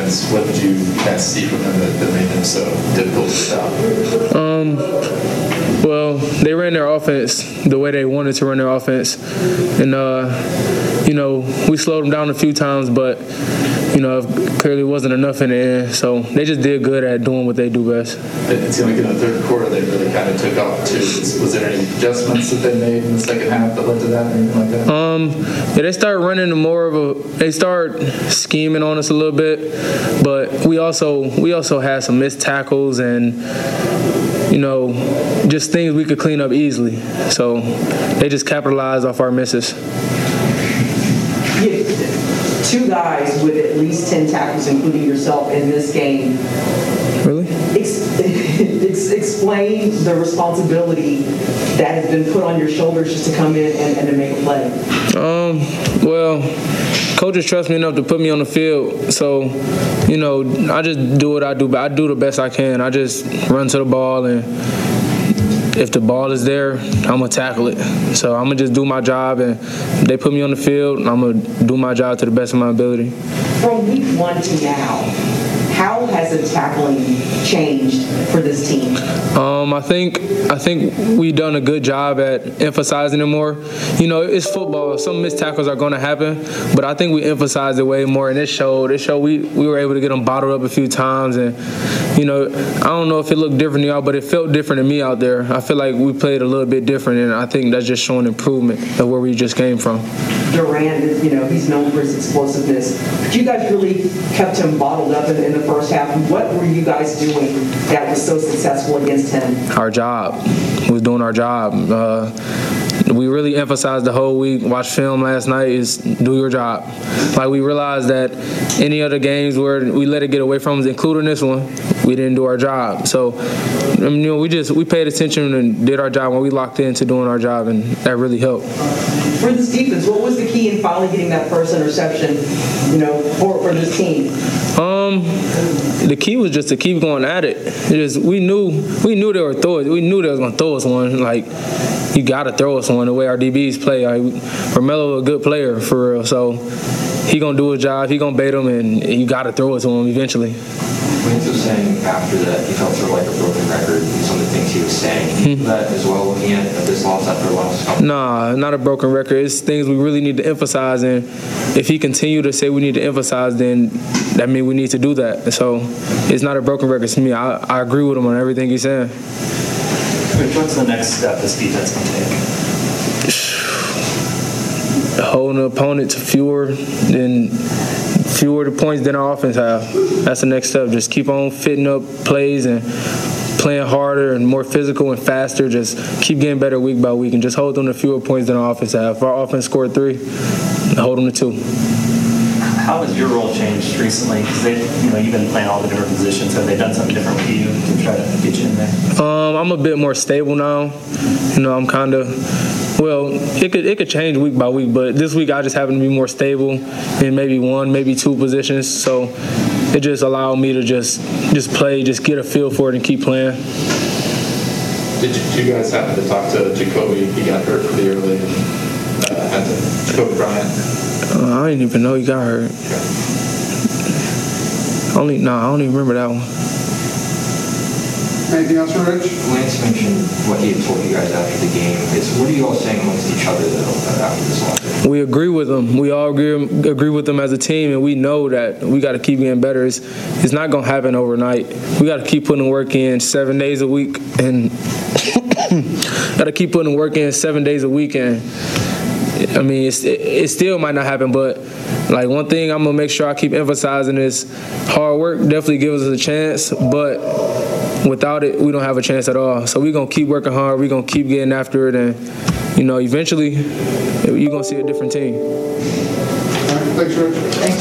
defense, what did you kind of see from them that made them so difficult to stop? Well, they ran their offense the way they wanted to run their offense. And, we slowed them down a few times, but, it clearly wasn't enough in the end. So they just did good at doing what they do best. It seemed like in the third quarter they really kind of took off, too. Was there any adjustments that they made in the second half that led to that or anything like that? They started running they start scheming on us a little bit, but we also had some missed tackles and, just things we could clean up easily. So they just capitalized off our misses. Two guys with at least 10 tackles, including yourself, in this game. Really? Explain the responsibility that has been put on your shoulders just to come in and to make a play. Well, coaches trust me enough to put me on the field. So, I just do what I do, but I do the best I can. I just run to the ball, and if the ball is there, I'm going to tackle it. So I'm going to just do my job, and they put me on the field, and I'm going to do my job to the best of my ability. From week 1 to now, how has the tackling changed for this team? I think we've done a good job at emphasizing it more. It's football. Some missed tackles are going to happen, but I think we emphasized it way more, and it showed. We were able to get them bottled up a few times, and I don't know if it looked different to y'all, but it felt different to me out there. I feel like we played a little bit different, and I think that's just showing improvement of where we just came from. Durant, he's known for his explosiveness. But you guys really kept him bottled up in the first half. What were you guys doing that was so successful against him? Our job. We was doing our job. We really emphasized the whole week, watch film last night, is do your job. Like, we realized that any other games where we let it get away from us, including this one, we didn't do our job. So, we paid attention and did our job when we locked into doing our job, and that really helped. For this defense, what was the key in finally getting that first interception, for this team? The key was just to keep going at it. We knew they were throwing. We knew they was gonna throw us one. Like, you gotta throw us one the way our DBs play. Romello a good player for real, so he gonna do his job. He gonna bait him, and you gotta throw it to him eventually. Wentz was saying after that he felt sort of like a broken record and some of the things he was saying. That as well, looking at this loss after loss? Nah, not a broken record. It's things we really need to emphasize, and if he continue to say we need to emphasize, then that means we need to do that. So it's not a broken record to me. I agree with him on everything he's saying. What's the next step this defense can take? Holding the opponent to fewer the points than our offense have. That's the next step. Just keep on fitting up plays and playing harder and more physical and faster. Just keep getting better week by week and just hold them to fewer points than our offense have. If our offense scored 3, hold them to 2. How has your role changed recently? Because you've been playing all the different positions. Have they done something different with you to try to get you in there? I'm a bit more stable now. I'm kind of, it could change week by week, but this week I just happen to be more stable in maybe 1, maybe 2 positions. So it just allowed me to just play, just get a feel for it and keep playing. Did you guys happen to talk to Jacoby? He got hurt pretty early. Jacoby Bryant. I didn't even know he got hurt. I don't even remember that one. Anything else for Rich? Lance mentioned what he had told you guys after the game. What are you all saying amongst each other after this loss? We agree with them. We all agree with them as a team, and we know that we got to keep getting better. It's not going to happen overnight. We got to keep putting work in 7 days a week, and got to keep putting work in 7 days a week. And I mean, it still might not happen, but like, one thing I'm gonna make sure I keep emphasizing is hard work definitely gives us a chance, but without it, we don't have a chance at all. So we're gonna keep working hard. We're gonna keep getting after it, and eventually, you're gonna see a different team. All right, thanks, Rich.